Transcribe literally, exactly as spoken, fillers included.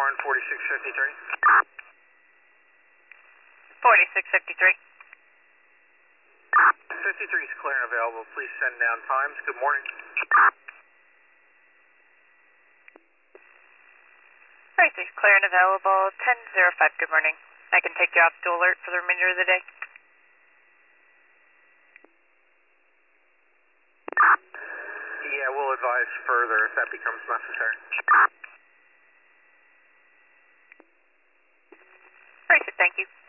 one, forty-six fifty-three. forty-six fifty-three. fifty-three is clear and available. Please send down times. Good morning. forty-six clear and available. ten oh five, good morning. I can take you off to alert for the remainder of the day. Yeah, we'll advise further if that becomes necessary. Very good, thank you.